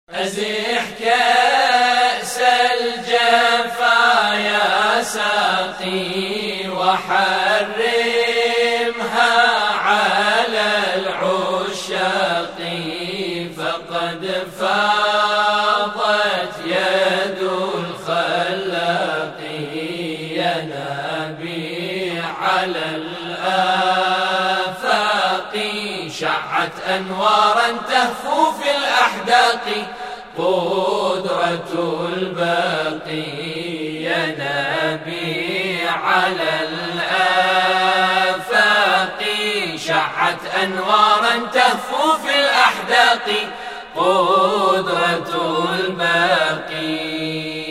أزح كأس الجفا يا ساقي وحرمها على العشاق، فقد فاضت يد الخلاق يا نبي على الآفاق. شعت أنوارا تهفو في الأحداق، قدرة الباقي يا نبي على الآفاق. شعت أنوارا تهفو في الأحداق، قدرة الباقي.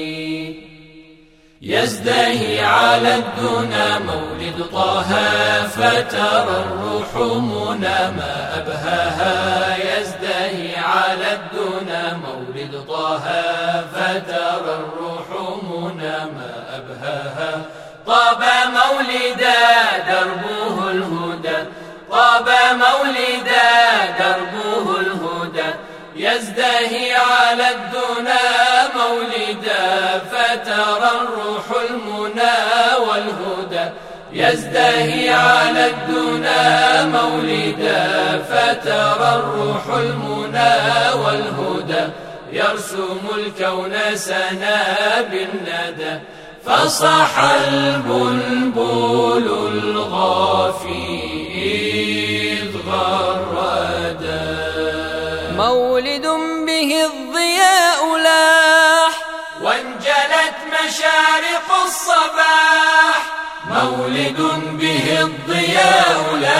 يزدهي على الدنا مولد طه، فترى الروح منى ما أبهاها. يزدهي على الدنا مولد طه، فترى الروح منى ما أبهاها. طاب مولدا دربه الهدى، طاب مولدا دربه الهدى. يزدهي على الدنا مولدا، فترى الروح المنى والهدى. يزدهي على الدنا مولدا، فترى الروح المنى والهدى. يرسم الكون سنا بالندى، فصح البلبل الغافي إذ غردا. مولد به الضياء لاح، وانجلت مشارق الصباح. مولد به الضياء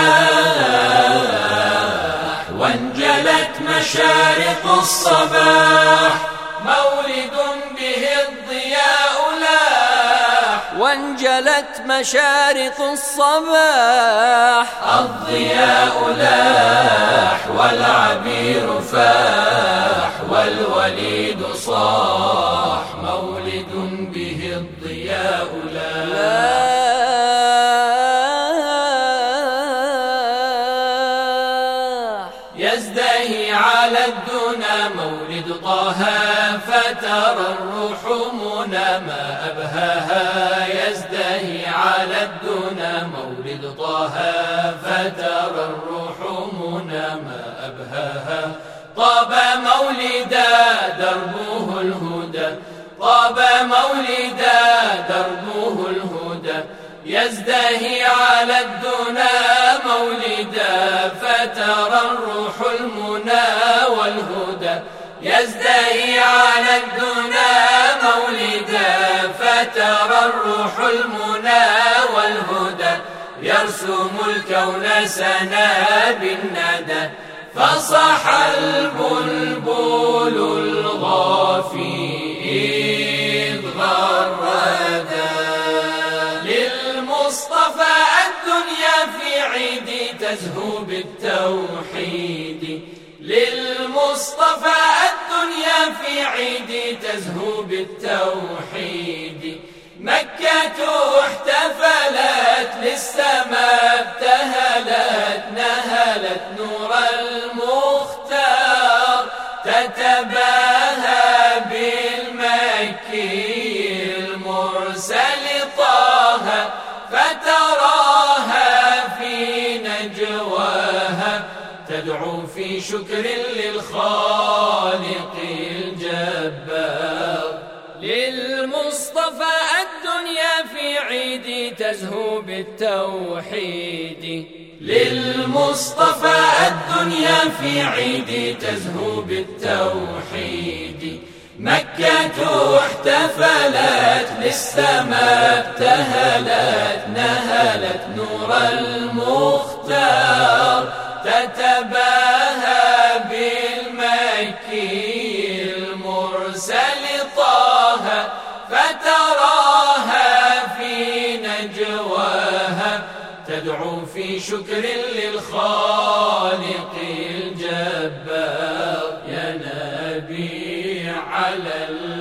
لاح، وانجلت مشارق الصباح. مولد به الضياء لاح، وانجلت مشارق الصباح. الضياء لاح والعبير فاح، والوليد صاح. مولد به الضياء لاح. يزدهي على الدنا مولد طه، فترى الروح منى ما أبهاها. يزدهي على الدنا مولد طه، فترى الروح منى ما أبهاها. طاب مولدا دربه الهدى، طاب مولدا دربه الهدى. يزدهي على الدنا مولدا، فترى الروح المنى والهدى. يزدهي على الدنا مولدا، فترى الروح المنى والهدى. يرسم الكون سنا بالندى، فصح البلبل الغافي إذ غردا. للمصطفى الدنيا في عيد تزهو بالتوحيد. للمصطفى الدنيا في عيد تزهو بالتوحيد. مكة احتفلت للسماء ابتهلت، نهلت نور المختار. تتباهى بالمكي المرسل طه، فتراها في نجواها تدعو في شكر للخالق الجبار. للمصطفى الدنيا في عيد تزهو بالتوحيد. للمصطفى الدنيا في عيد تزهو بالتوحيد. مكة احتفلت للسماء ابتهلت، نهلت نور المختار. تتباهى بالمكي المرسل طه، فتراها في نجواها تدعو في شكر للخالق الجبار. يا نبي على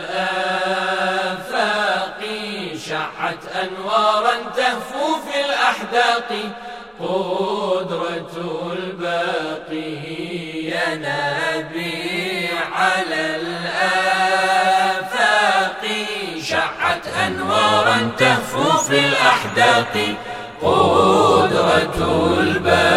الآفاق، شعت أنوارا تهفو في الأحداق. قدرة الباقي يا نبي على الآفاق، شعت أنوارا تهفو في الأحداق، قدرة الباري